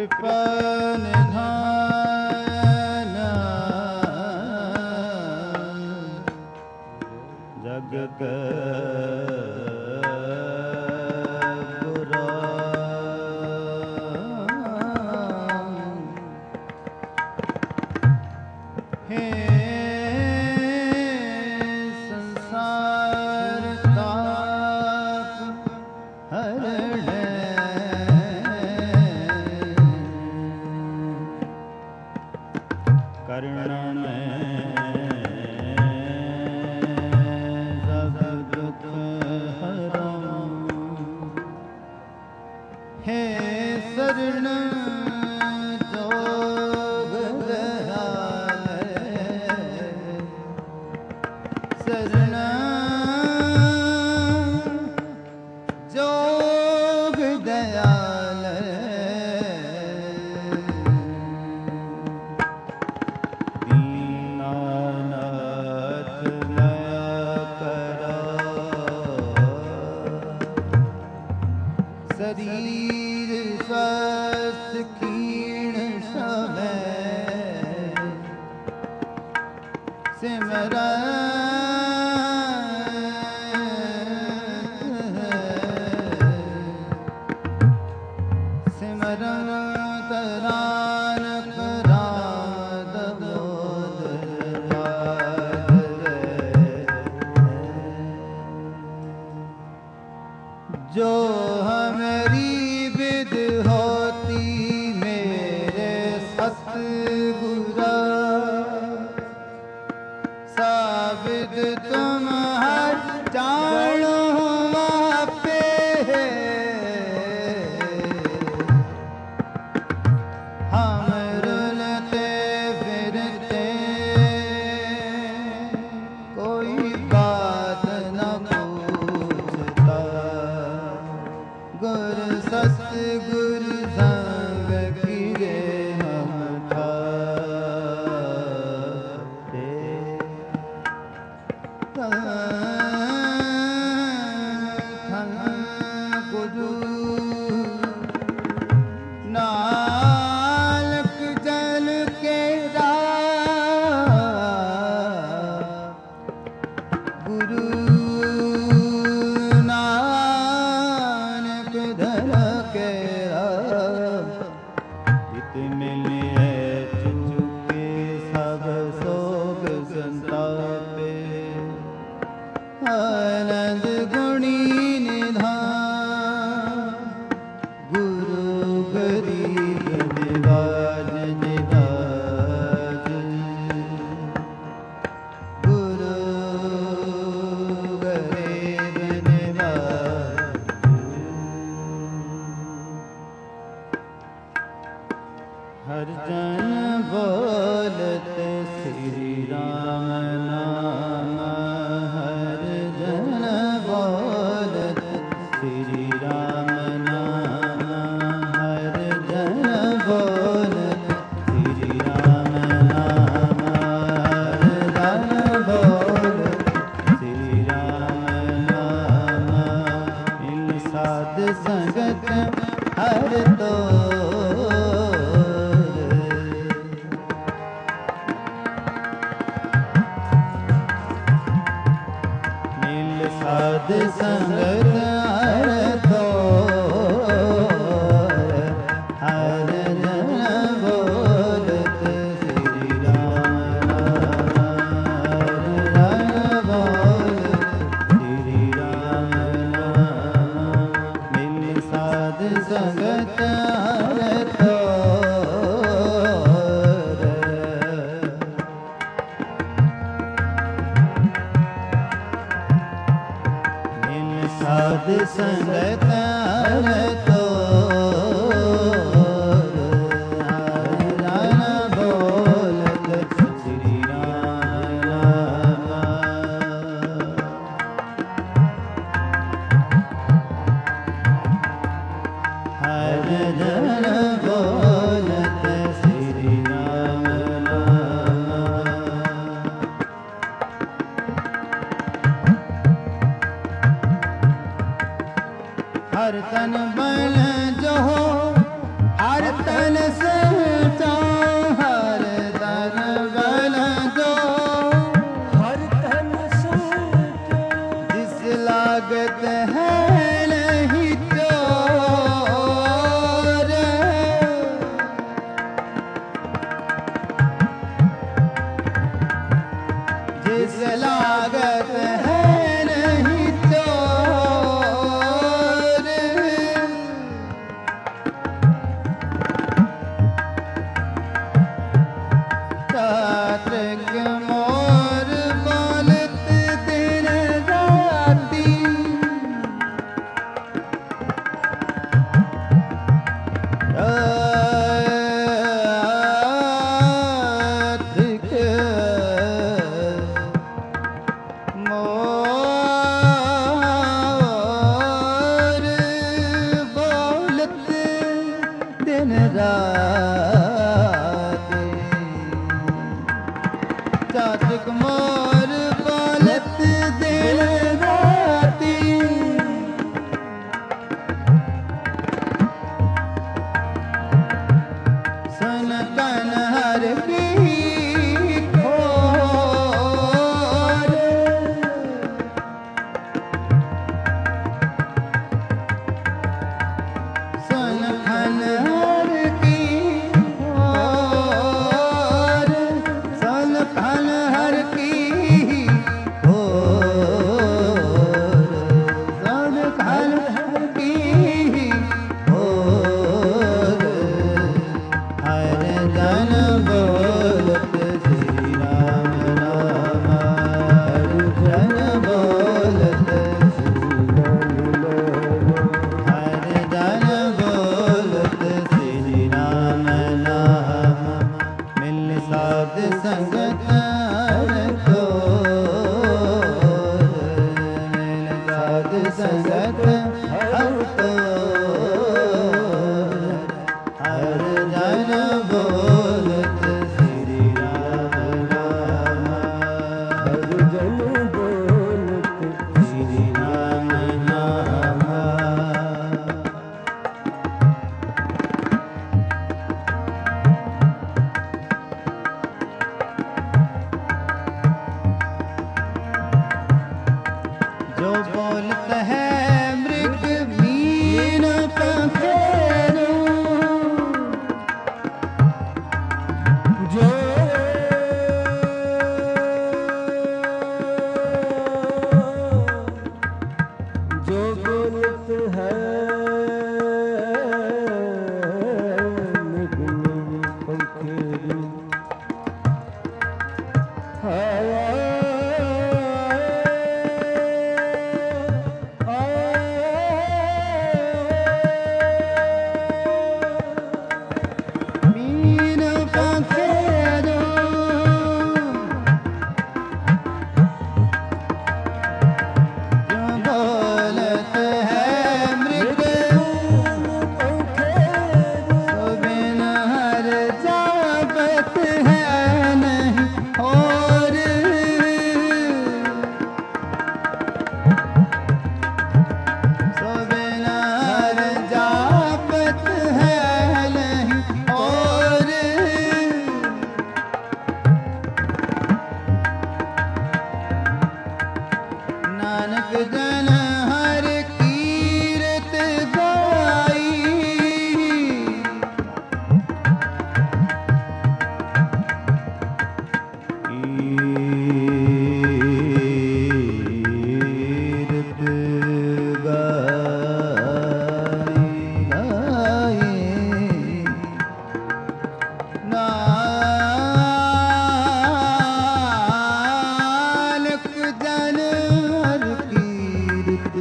कृपा निधान जगत शरीर स्वस्थ क्षीण समय सिमरन सिमरन तरान कराद जो हमारी विद होती मेरे सतगुरा साबिद तुम हर जानो पे हम रुलते फिरते कोई बात न पूछता गुरु सतगुरु संग गिरे हम ठाते धन गुरु नानक जल के गुरु आनंद गुणी निधान गुरु गरीब निवाज निवाज गुरु गरीब निवाज हर जन बोलत श्री राम नाम हर जन बोलत श्री राम नाम हर जन बोलत श्री राम नाम हर जन बोलत श्री राम नाम मिल साध संगत हर तो साध संगत हर तो हर जन बोलत श्री राम हर जन बोलत श्री राम मिल साध संगत हर तो साध संगत हर तो हर बोलत श्री राम हर जन बोलत श्री राम हर तन बल जो हर तन सोचा हर तन बल दो, हर तन सोचा जिस लागत है नहीं चोर, जिस लागत है नहीं चोर, चातक मोर बोलत दिन राती, चातक मोर बोलत दिन राती, चातक मोर बोलत दिन राती, सुन कन हर की खोर, सुन कन हर की खोर, सुन कन हर की खोर, सुन कन हर की खोर, हर जन बोलत श्री राम नाम, हर जन बोलत हर जन बोलत श्री राम नाम, मिल साध संगत हर कोर, मिल साध संगत हर कोर, हर जन बोलत श्री राम नाम, हर जन बोलत श्री राम नाम। जो बोलत है मृग मीन पखेरु, जो जो बोलत है निगनी पंखेरु, मीन पखेरु, जो बोलत है मृग सो बिन हर जापत है नहीं और, सो बिन हर जापत है नहीं और, नानक जन हर कीरत गाई, कीरत गाई, नानक जन हर कीरत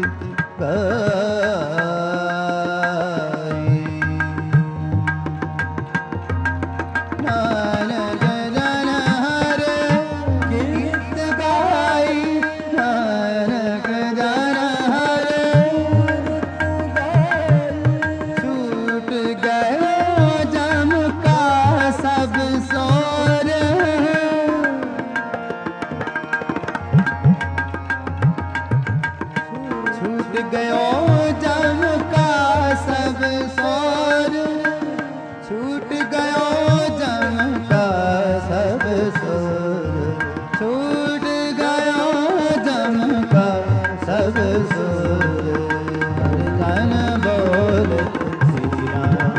गाई, नानक जन हर कीरत गाई, नानक जन हर छूट गया जम का सब सोर, छूट गयो जम का सब सोर, छूट सुर हर जन बोल श्री राम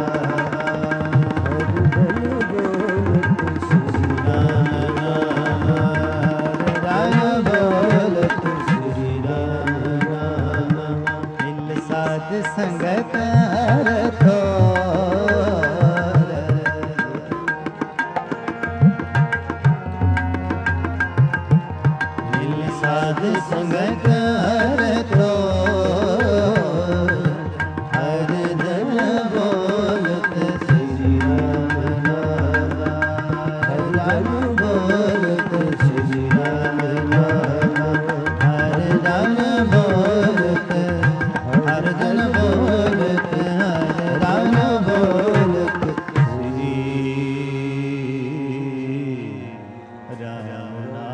संगत साध संगत हर जन बोलत श्री राम हर जन बोलत श्री राम हर जन बोलत हर जन बोलत राम बोलत श्री राम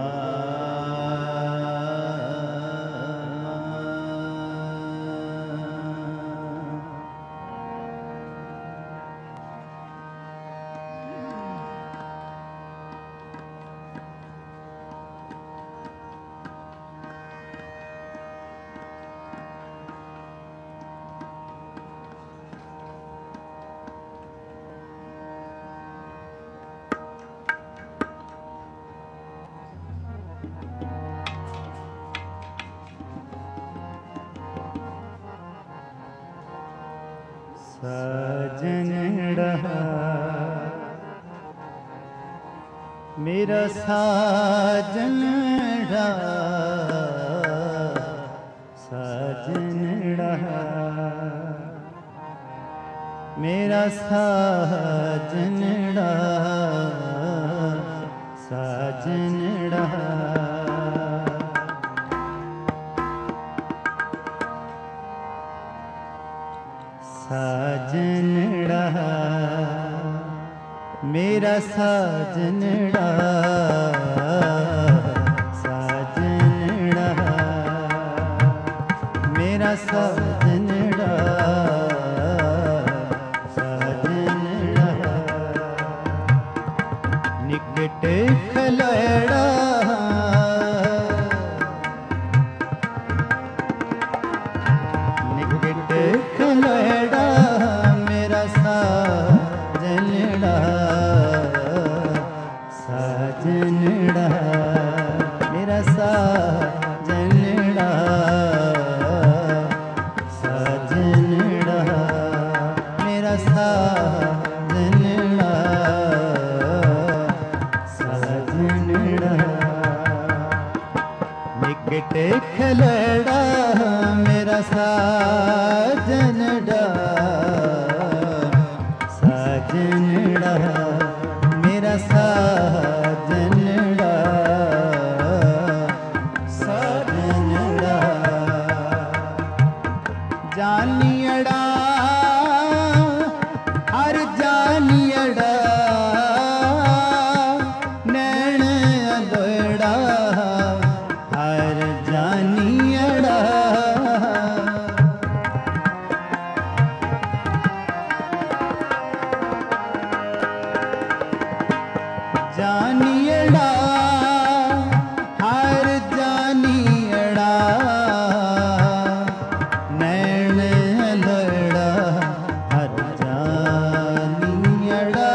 साजनड़ा मेरा साजनड़ा साजनड़ा मेरा साजनड़ा साजनड़ा साजनड़ा मेरा साजनड़ा साजनड़ा मेरा साजनड़ा साजनड़ा निकट खलड़ा निकट खलड़ा मेरा साजनड़ा साजनड़ा मेरा साजनड़ा साजनड़ा मेरा साजनड़ा साजनड़ा निकट खलड़ा मेरा साजनड़ा साजनड़ा मेरा साजनड़ा साजनड़ा जानियड़ा हर जानियड़ा नैण अलोड़ा हर जानियड़ा जानियड़ा हर जानियड़ा नैण लड़ा हर जानियड़ा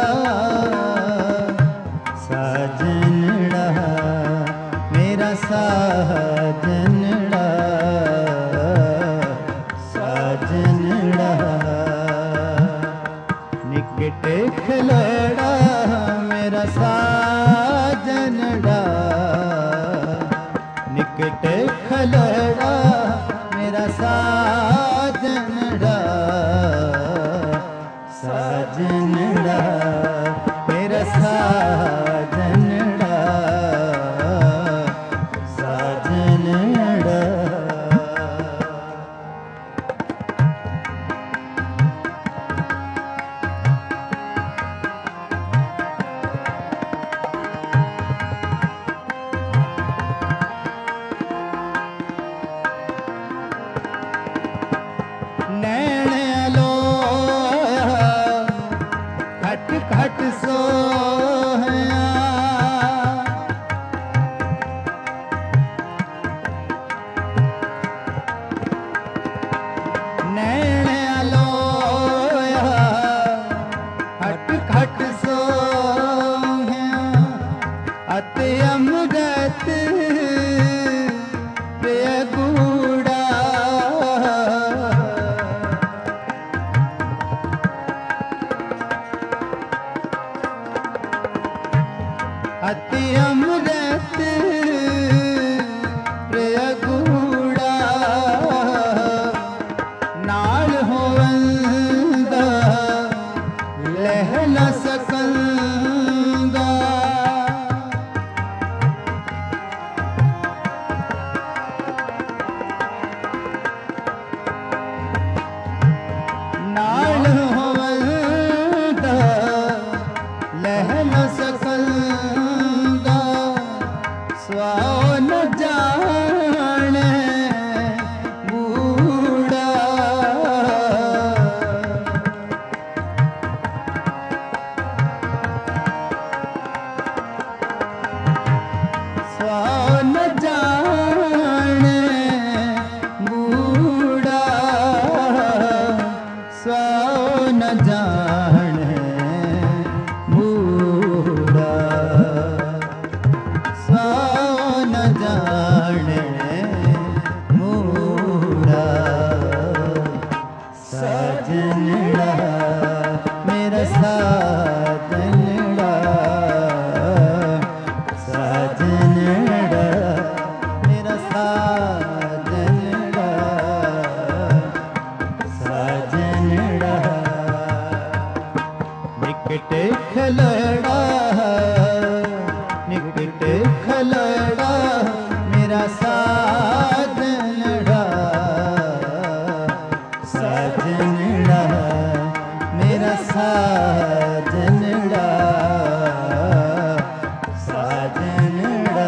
साजनड़ा मेरा साजनड़ा साजनड़ा निकट खलड़ा मेरा साजनड़ा निकट खलड़ा मेरा साजनड़ा साजनड़ा मेरा साजनड़ा साजनड़ा साजनड़ा साजनड़ा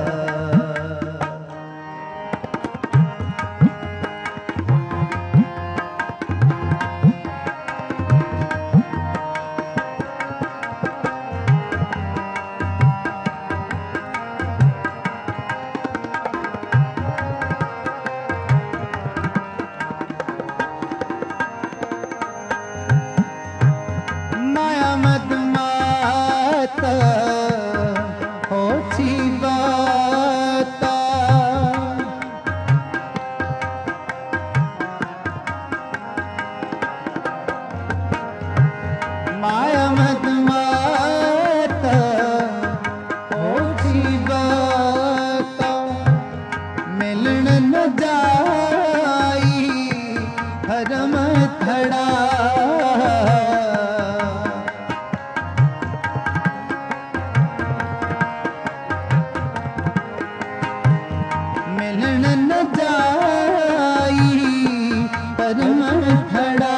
माया मत माता होठी बाता मिलन न जाई हरम थड़ा मिलन न जाई हरम थड़ा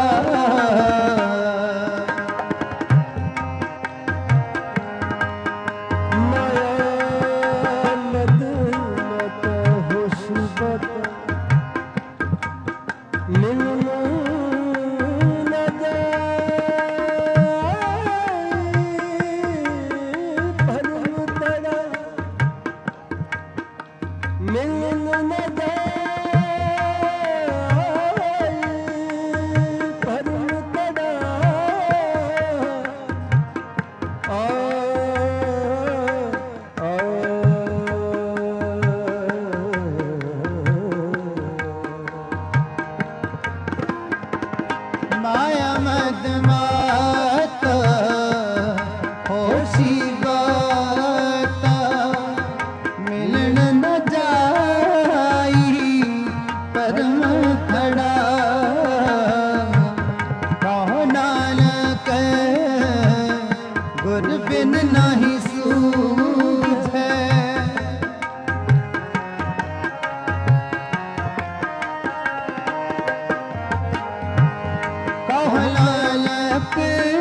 माया मद माता होशी बाता मिलन न जाई परम खड़ा कहो नानक गुर बिन नहीं सूझे नानक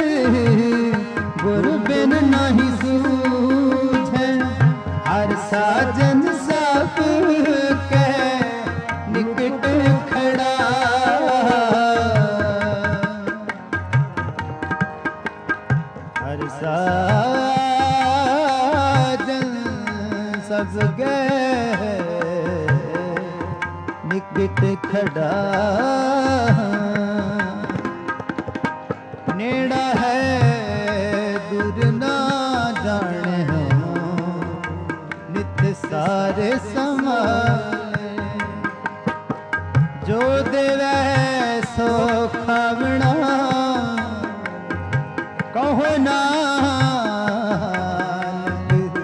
गुर बिन नहीं सूझे हर साजन सब के निकट खड़ा हर साजन सब के निकट खड़ा नेड़ा है दूर ना जाने हो नित्य सारे समाए जो देवे सो खावना कहो नानक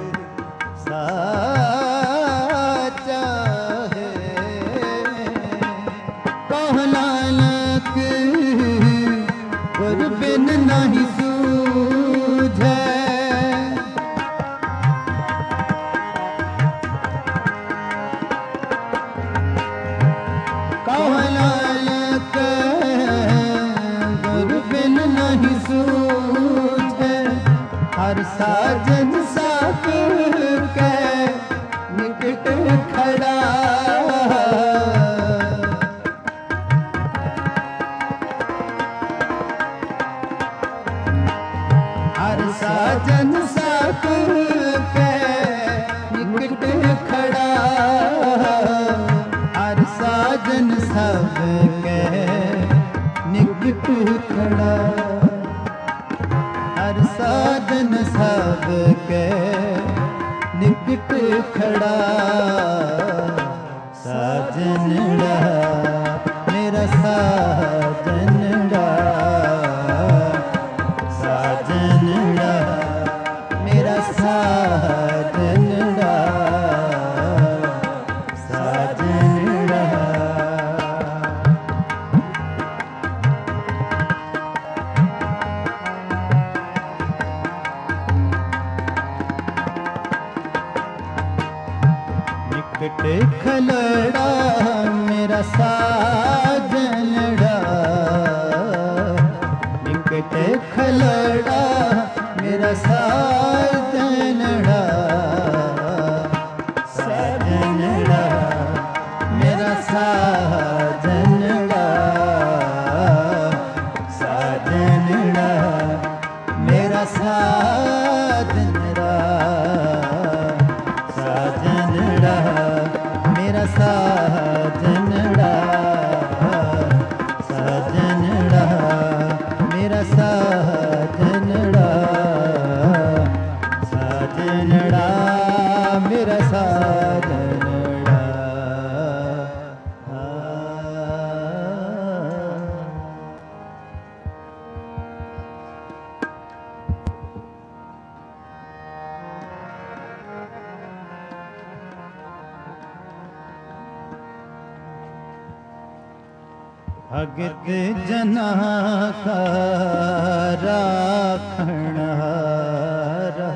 साचा है कहो नानक गुर बिन नहीं सूझे कहो नानक गुर बिन नहीं सूझे हर साजन साथ के निकट खड़ा हर साजन साथ के निकट खड़ा हर साजन सब के निकट खड़ा हर साजन सब के निकट खड़ा साजनड़ा मेरा साजनड़ा साजनड़ा मेरा साजनड़ा साजनड़ा निकट खलड़ा मेरा खलड़ा मेरा साजनड़ा साजनड़ा मेरा साजनड़ा साजनड़ा मेरा साजनड़ा साजनड़ा मेरा साजनड़ा साजनड़ा मेरा साजनड़ा साजनड़ा मेरा साजनड़ा भगत जना का राखणहारा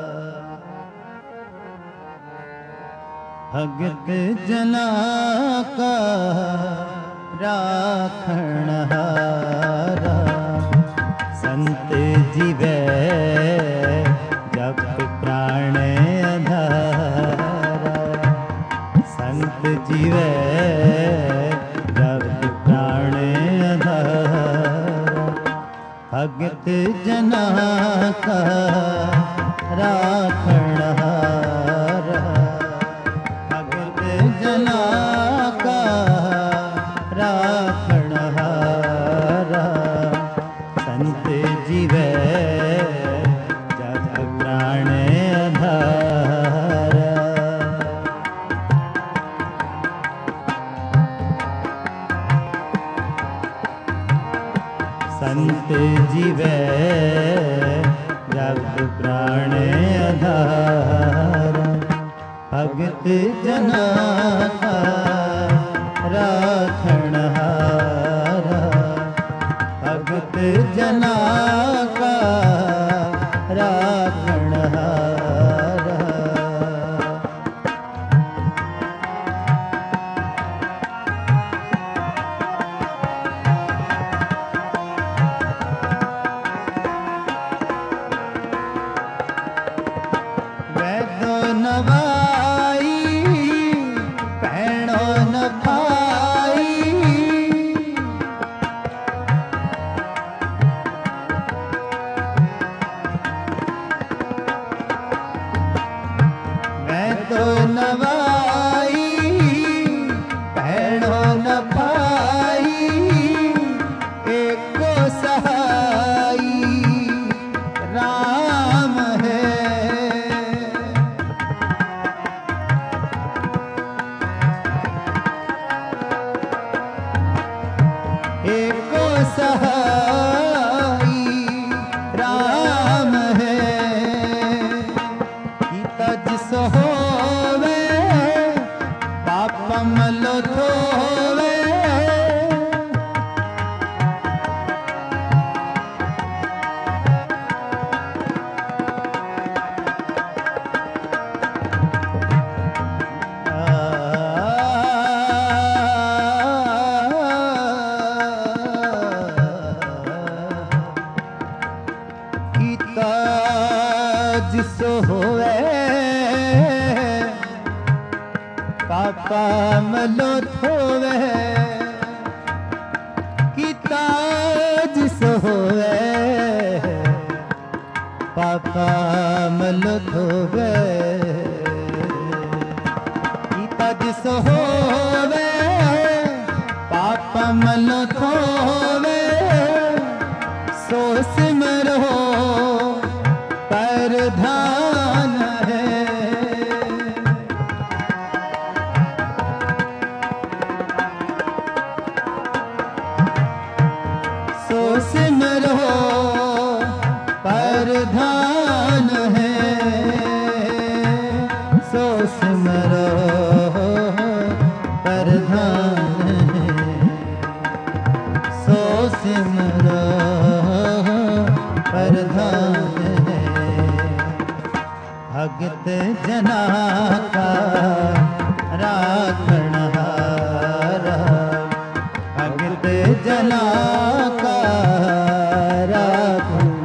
भगत जना का राखणहारा संत जीवे जप प्राण आधारा संत जीवे भगत जना का राखणहारा भगत जना का राखणहारा संत जीवे जप प्राण आधारा संत जीवे जप प्राण आधार भगत जना का राखणहारा भगत जना का राखणहारा नवाई भैणो न भाई मैं तो नवाई भैणो न भाई एको सहाई राम है एको सहाई राम है गीता जिस होवे पाप मल धोवे जिस होवे पापा मलो धोवे गीता जिस होवे पापा मलो धोवे गीता जिस होवे पापा मलो धोवे सो सिमरो परधान है सो सिमरो परधान है सो सिमरो परधान है सो सिमरो परधान है भगत जना का राखणहारा भगत जना का राखणहारा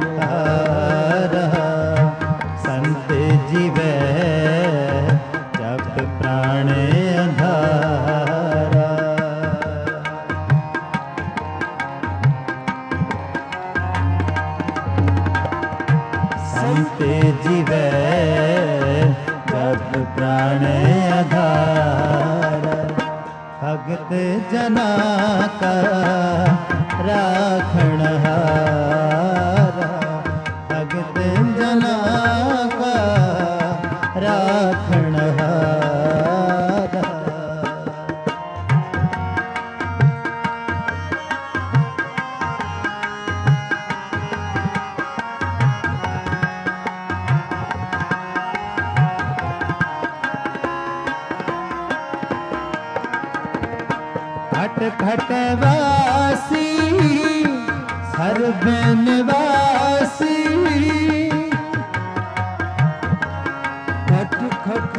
जना का राखणहारा, भगत जना का राखणहारा। घट घट वासी सर्व निवासी, खट खट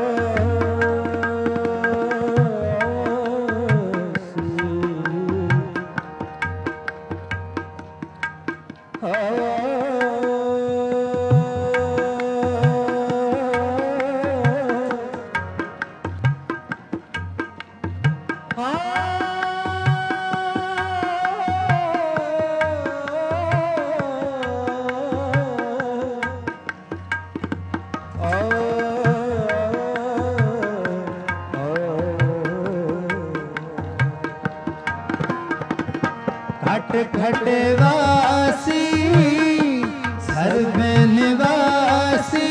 घट घट वासी सर्व निवासी,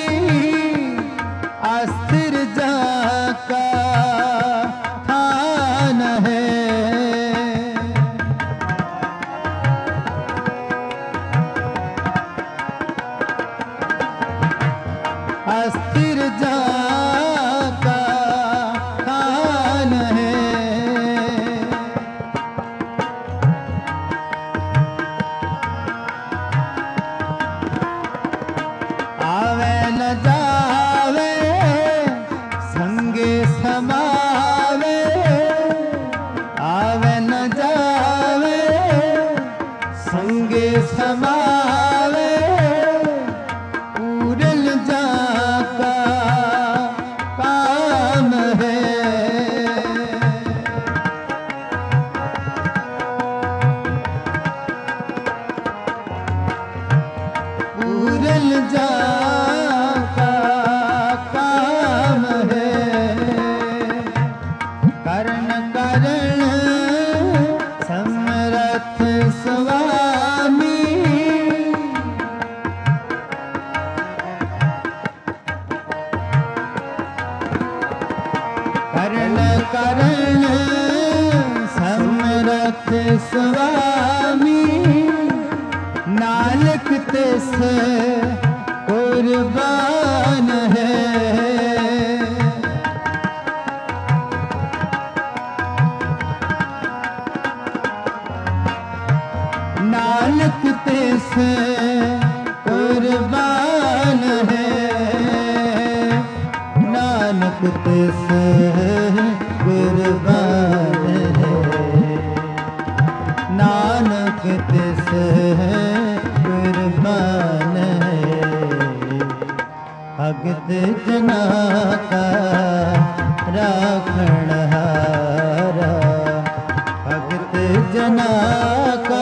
अस्थिर जाका थान है। अस्थिर जाका थान है। आवे न जावे संगे समावे, आवे न जावे संगे समावे, पूरन जाका काम है। पूरन जाका काम है। करण करण समरथ स्वामी, करण करण समरथ स्वामी, नानक तिस कुर्बान है। नानक तिस कुर्बान है। नानक तिस कुर्बान है। नानक तिस कुर्बान है। भगत जना का राखणहारा, भगत जना का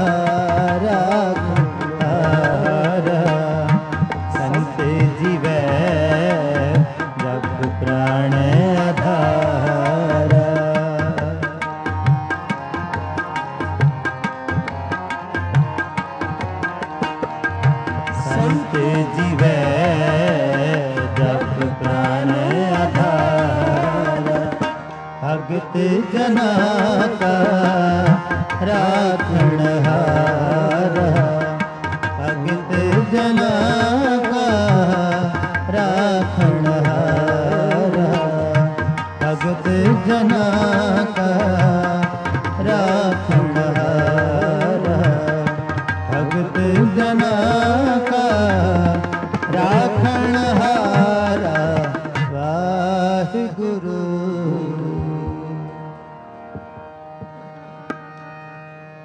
राखणहारा। संत जीवै जग प्राण आधारा। संत जीवै जग प्राण आधारा, भगत जना का राखणहारा, भगत जना का राखणहारा, भगत जना का राखणहारा, भगत जना का राखणहारा। वाहिगुरु।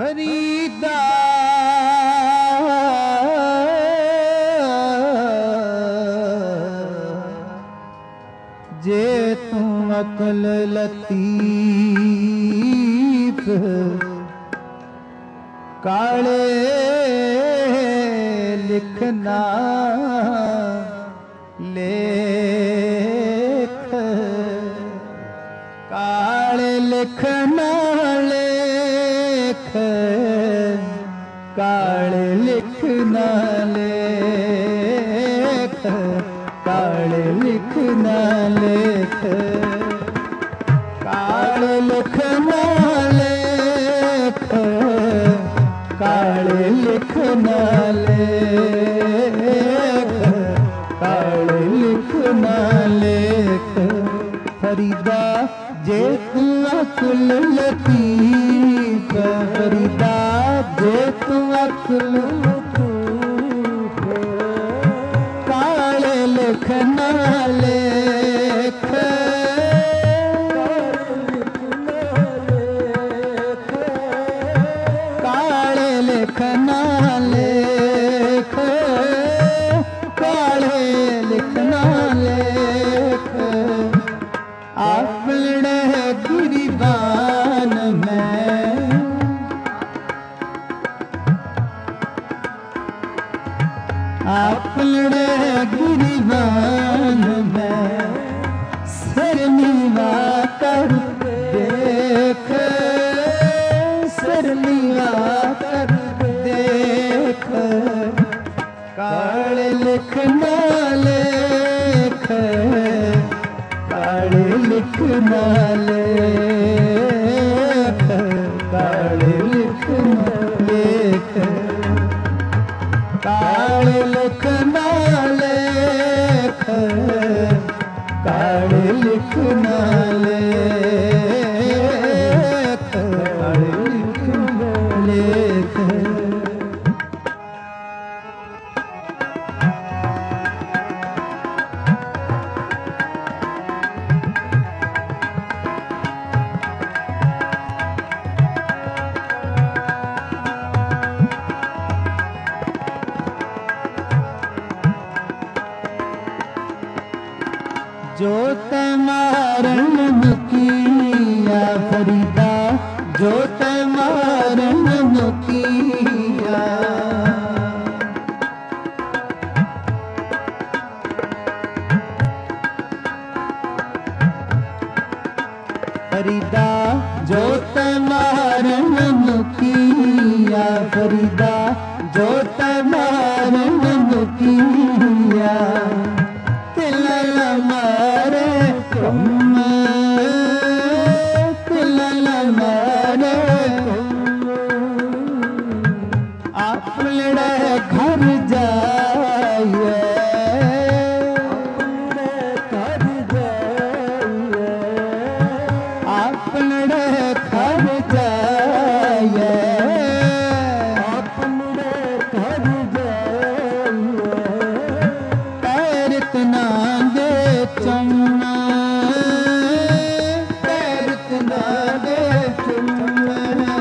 फरीदा जे तू अकल लतीफ काले लिखना लेख काले लिखना लेख काले लिखना लेख काले लिखना लेख काले लिखना लेख काले लिखना लेख काले लिखना लेख फरीदा जे तू अकुल लतीफ फरीदा जे तू अकुल लतीफ काले लिखना लेख काले लिखना लेख काले लिखना लेख अपने गिरिबान में अपने गिरिबान में सिर नीवा कर देख सिर नीवा कर देख काले लिखना लेख काले लिखना लेख काले लिखना लेख काले लिखना लेख काले लिखना लेख काले लिखना लेख जो तमारन मुकिया फरीदा जो तमारन मुकिया फरीदा जो तमारन मुकिया फरीदा जो तमारन मुकिया मारे तुम तिलल मारे अपने घर जाइए अपने घर जाइए अपने घर जाइए पैर इतना चुम्मा पैर इतना दे चुम्मा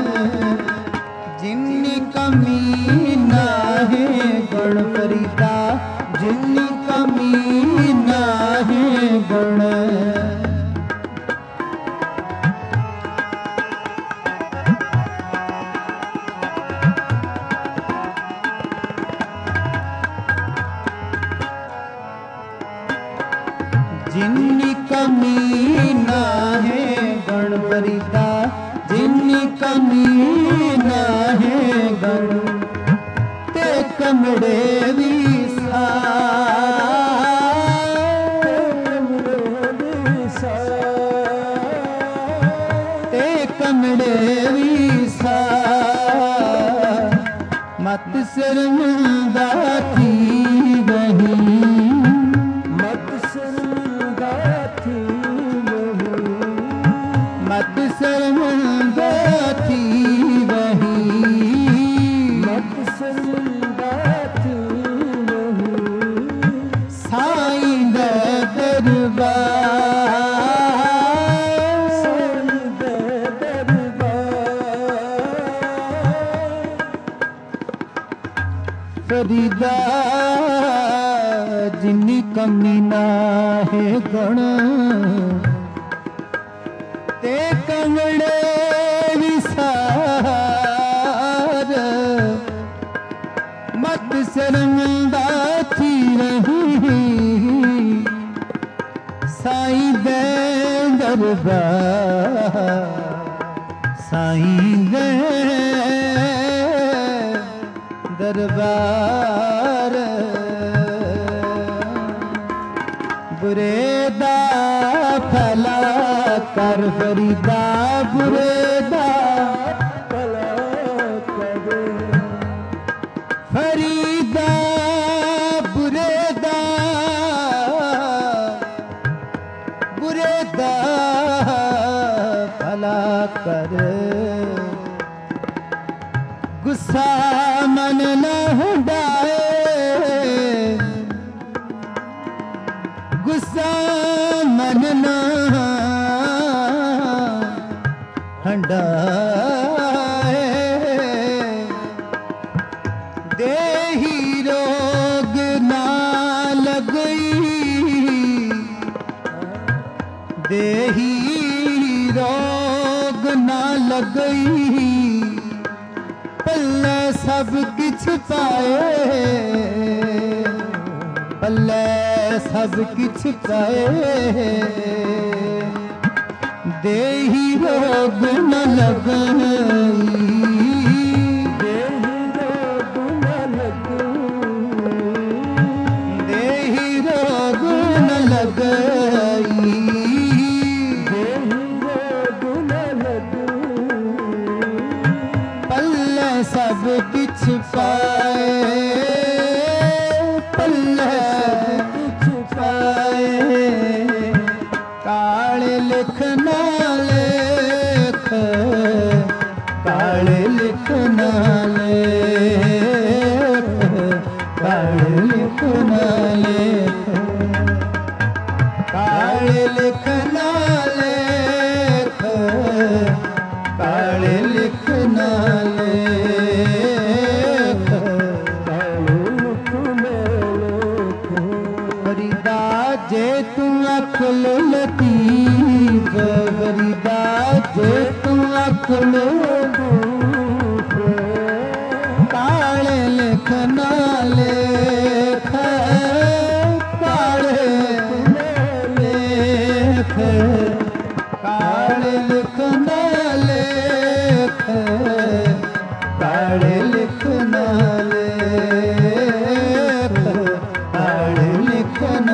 जिन्नी कमी ना है गुण फरीदा जिन्नी कमी ना है गुण जिन्नी कमी ना है गुण फरीदा जिन्नी कमी ना है गुण ते कमड़े भी ते कमड़े भी मत शर्मिंदा थी वही मत शर्मिंदा थी वही मत शर्मिंदा थी वही साईं दा दरबार फरीदा जिन्नी कमी ना है गुण ते कंगड़े विसार मत शर्मिंदा थी रही साईं दे दरबार साईं दे दरबार बुरे दा भला कर फरीदा बुरे दा भला कर फरीदा बुरे दा भला कर गुस्सा मन न हुडाए गुस्सा मन न हंडाए देही रोग ना लगई देही रोग ना लगई पल्ले सब किछ पाए पल्ले सब किछ पाए देही रोग न लगई देही रोग न लगई देही रोग न लगई देही रोग न लगई पल्ले सब किछ पाए पल्ले सब किछ पाए काले लिखना लेख काले लिखना लेख काले लिखना लेख काले लिखना लेख काले लिखना लेख काले लिखना लेख फरीदा जे तू अकल लतीफ फरीदा जे तू अकल लतीफ काले लिखना लेख काले लेख काले लिखना लेख काले लिखना लेख काले लिखना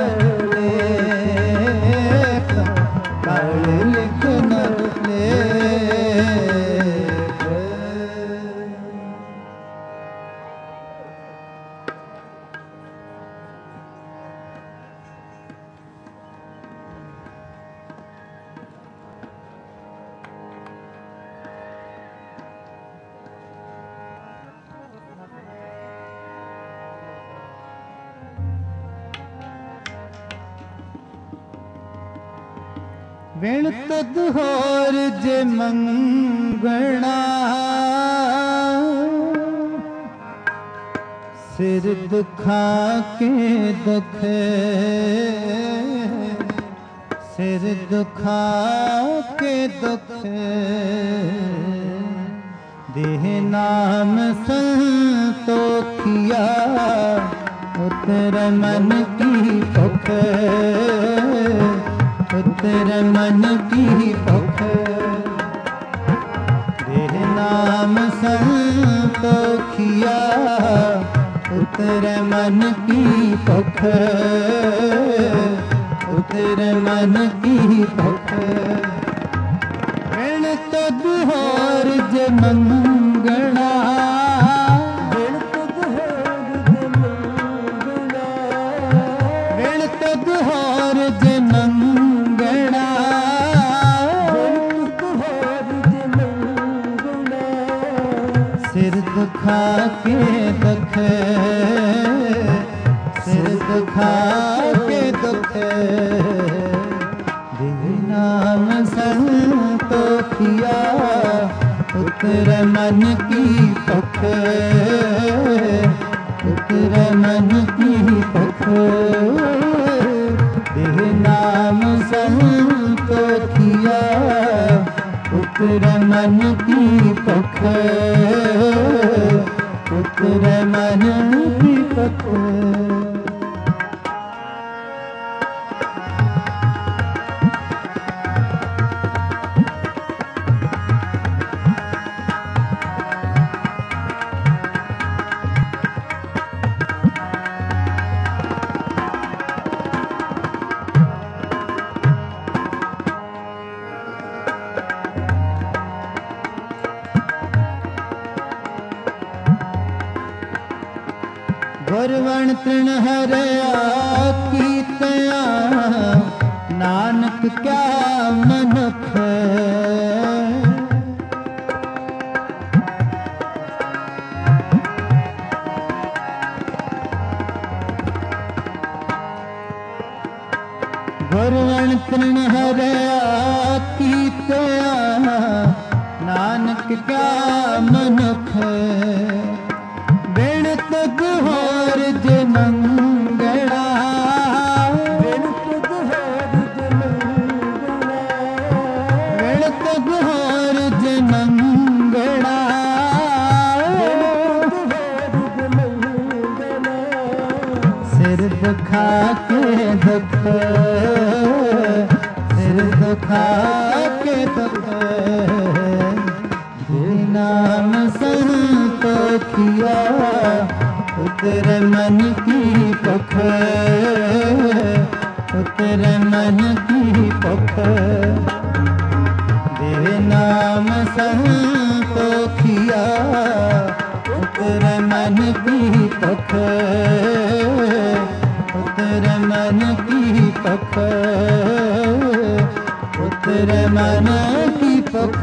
लेख काले लिखना लेख विण तुद होर जे मंगना सिर दुखा के दुख सिर दुखा के दुख देह नाम संतोखिया उतर मन की भुख उतर मन की भुख देह नाम संतोखिया उतर मन की भुख उतर मन की भुख विण तुद होर जे मंगना विण तुद होर जे मंगना विण तुद होर जे मंगना विण तुद होर जे मंगना सिर दुखा के दुख सिर दुखा के दुख नाम संतोखिया उतर मन की भुख उतर उतरे मन की पख देह नाम संतोखिया उतरे मन की पख उतरे मन की पख गुरवण तृण हरया कीतया नानक क्या मनख गुरवण तृण हरया कीतया नानक क्या मनख बिन तुग होर जनंगड़ा बिन तुग होर जनंगड़ा सिर दुखा के दुख सिर दुखा के दुख नाम संतोखिया उतरे मन की पख उतरे मन की पख देव नाम संतोखिया उतरे मन की पख उतरे मन की पख उतरे मन की पख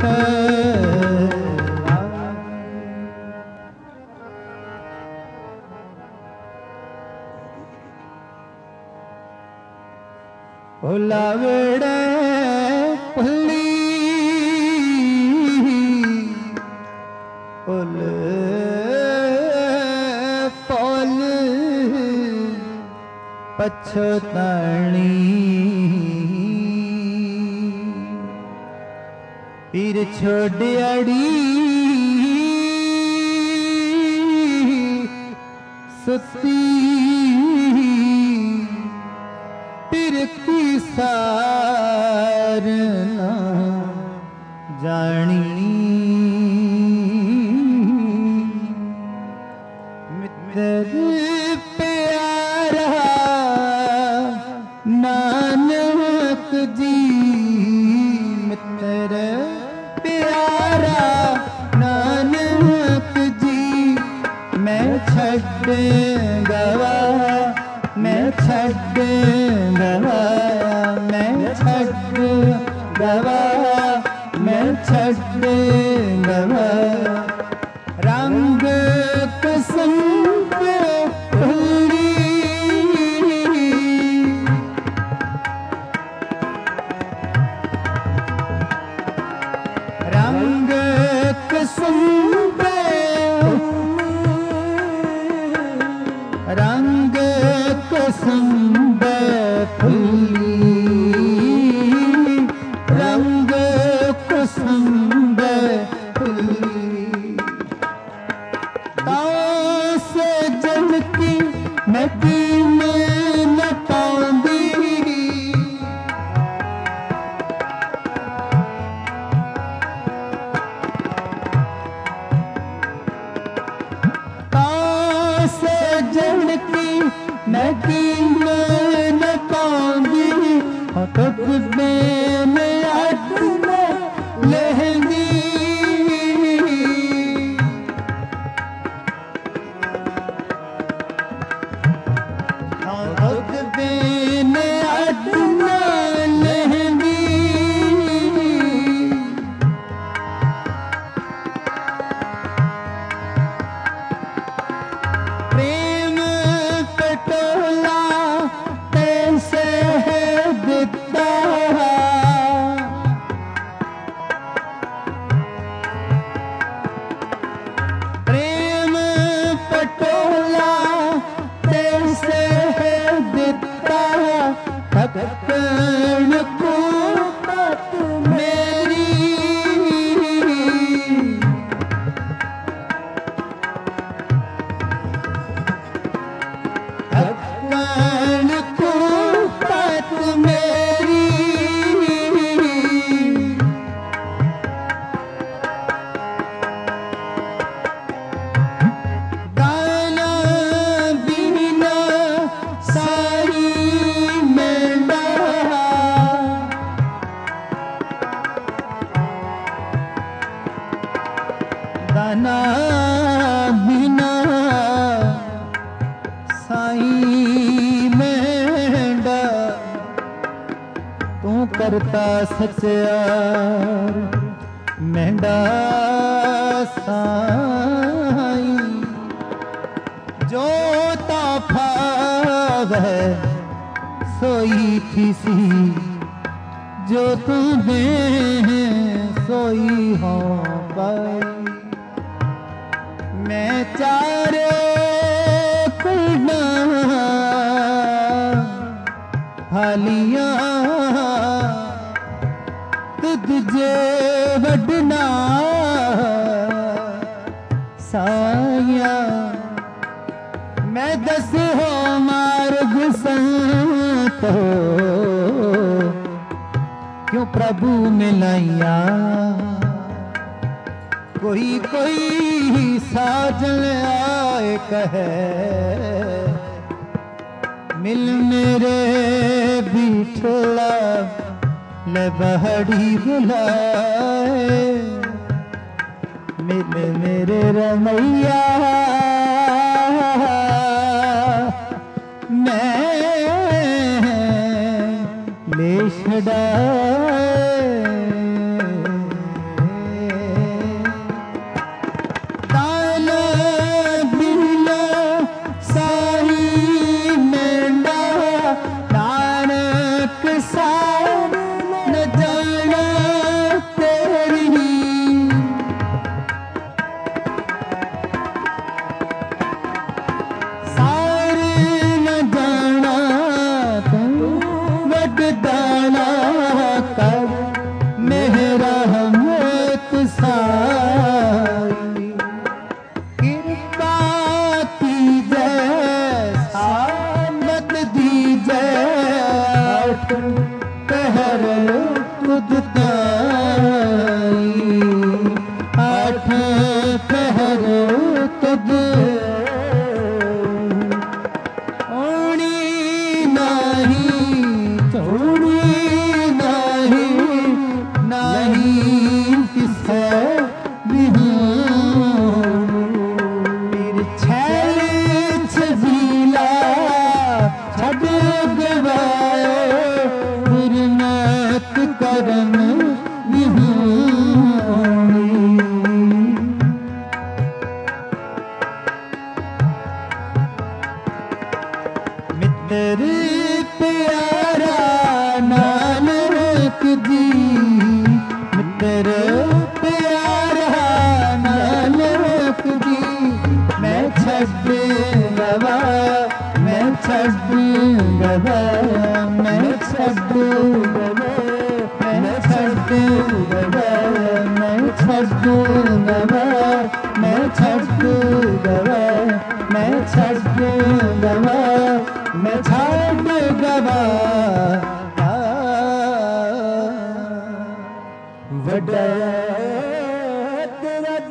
लावड़े पुली पुल पौल पछताणी पीर छोड़ियाड़ी सुती की सार ना जानी मित्र प्यारा नानक जी मित्र प्यारा नानक जी मैं छड़ गवा मैं छड़ गवाया मैं छड़ गवाया मैं छड़ गवाया रंग कसम पे भूली रंग कसम पे रंग कसम फुली रंग कुसुम फुली ना बिना साईं मेंढा तू करता सच्चार मेंढा साईं जो ताफा है सोई थी सी जो तुम्हें सोई हो पाई मैं चारे कुलना हालियां तुझे वडना साया मैं दस हो मार्ग संतो क्यों प्रभु मिलाइया कोई कोई साजन आए कहे मिल मेरे बिठला ले बहड़ी बुलाए मिल मेरे रमैया मैं ले छड़ाए ताला बिना साई मेंढा नानक सार न जाना तेरी सार न जाना तू वडदाना कर मेरा हमत साई कृपा की जय सामत दी जय कहर तुद ताई आठ कहर तुद ओणी नहीं छोड़ी नहीं नहीं किसे छैल छबीला छद गवाए गुरमत करम विहूणी मित्र प्यारा नानक जी मित्र प्यारा नानक जी मैं छड़ गवा मैं छड़ गवा मैं छड़ गवा मैं छड़ गवा मैं छड़ गवा मैं छड़ गवा मैं छड़ गवा मैं छड़ गवा वड्डा तेरा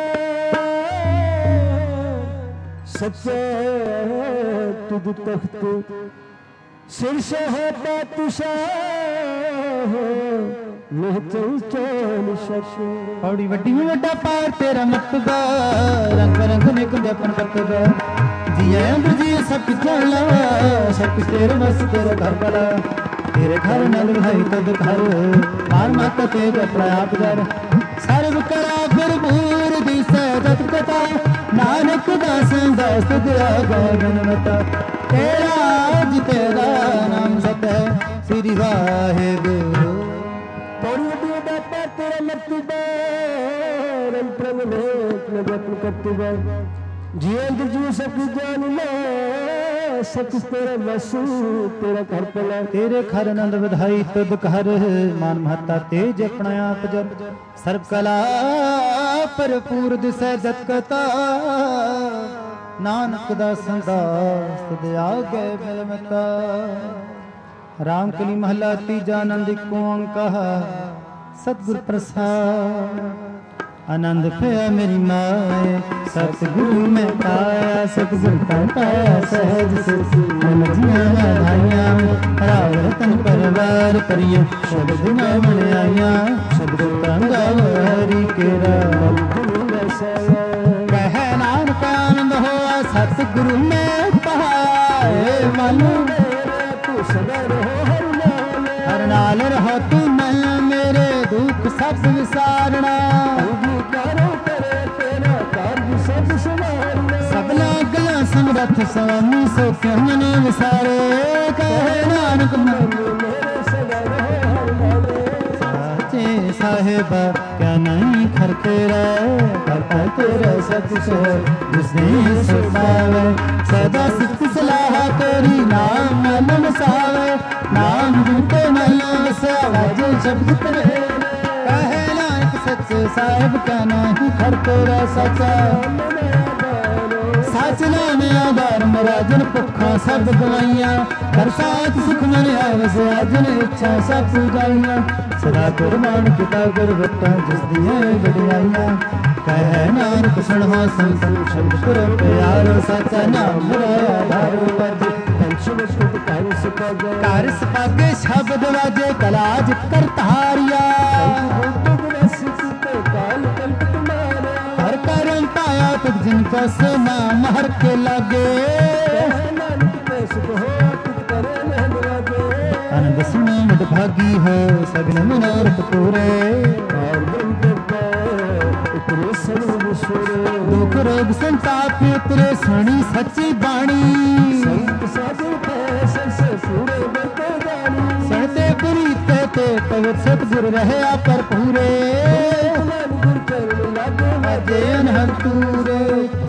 दरबार सच्चा तुद तख्त सिर से होता तुषार मैं चल चल शश औड़ी वड्डी में वड्डा पार तेरा मतबा रंग रंग ने कुंजपन करतबा जिया अंदर जिया सब कुछ चला सब कुछ तेरे बस तेरा घर बला तेरे घर नल भाई तद घर मार माता तेज अपना आप घर सर्व करा फिर भूर दिसे जत कथा नानक दास दास दिया गगन मता तेरा आज तेरा नाम सत है श्री वाहे गुरु तोड़ी बेटा तेरा मतबा रंग प्रभु ने जपन करतबा जियंद जी सब जान ले सब तेरा वसु तेरा घर पला तेरे घर नंद विधाई तुद घर मान महता तेज अपना आप जब सर्व कला भरपूर दिसै जत कथा नानक दास दास तुद आगे मिलमता राम कली महला तीजा आनंद को अंकहा सतगुर प्रसाद आनंद पया मेरी माए सतगुरु में पाया सतगुरु का पाया सहज से मन जिया भाइया राव रतन परिवार परिय शब्द में बन आइया सतगुरु का हरि के राम सतगुरु मैं पाए मन तू सदा रहो हर नाल हर नाल रहो तू मन मेरे दुख सब विसारना अंगीकारो करे तेरा कार्य सब संभालना सबला गला समरथ स्वामी सो क्यों न विसारे कहे नानक मन मेरे सदा रहो हर नाल साचे साहेब क्या नहीं खर तेरा करता तेरा सच सो जिसने सुनावे सदा सिख सलाह तेरी नाम मन मसावे नाम जुटे मन वसावज शब्द करे कहे नानक सच साहेब क्या नहीं खर तेरा सचा सच नाम आधार मराजन भुखा सब गवाइया कर साथ सुख मन आवस अजन इच्छा सब पूजाइया सदा कुरबान पिता गुरबता जिस दिए बड़ाइया कह नानक सुनो संत शब्द कर प्यारो सचा नाम आधार पद कर सपागे शब्द वाजे कलाज कर तारिया हर करम पाया तुझ जिनका समा महर के लागे आनंद सुनो मद भागी हो सगन मनोरथ पूरे दुख रोग संताप उतरे सुनी सच्ची बाणी सड़ते पुरीते ते पवित्र सतगुर रहे पर पूरे अजयन हर तूरे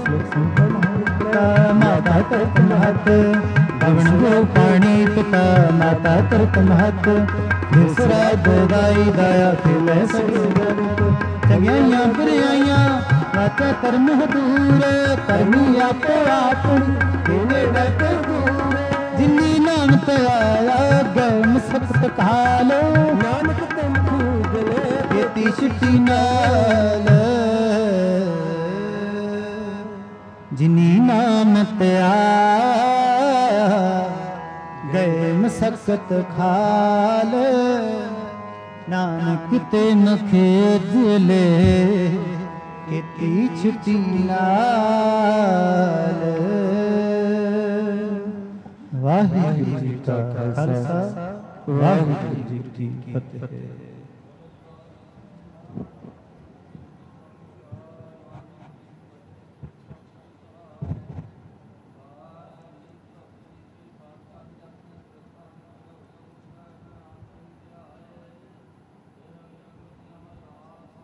माता करत महत गवन गो पाणी पिता माता करत महत दूसरा दाई दाया खिले चंगियां बुराइयां वाचा कर्म दूर करनी आपो आप तेरे डट दूर जिन्नी नाम ते आया गम सख्त कालो नानक तुम खूगले खेती छुट्टी नाल जिन्नी नाम ते आया गए मसकत खाल नानक ते नखे दिले खेती छुट्टी नाल वाहिगुरू जी का खालसा वाहिगुरू जी की फतेह।